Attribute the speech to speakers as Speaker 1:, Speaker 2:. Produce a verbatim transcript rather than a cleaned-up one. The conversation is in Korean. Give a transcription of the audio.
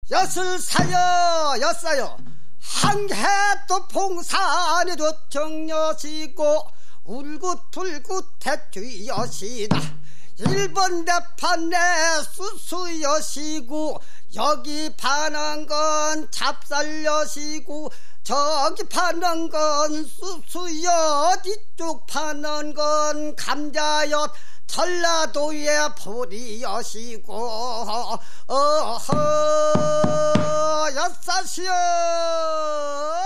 Speaker 1: 엿을 사여 엿사여 한해 또 봉산에도 정여시고 울긋불긋 대추여시다. 일본 대판 내 수수여시고 여기 파는 건 찹쌀여시고 저기 파는 건 수수엿 이쪽 파는 건 감자엿 전라도의 보리여시고 어허 엿사시여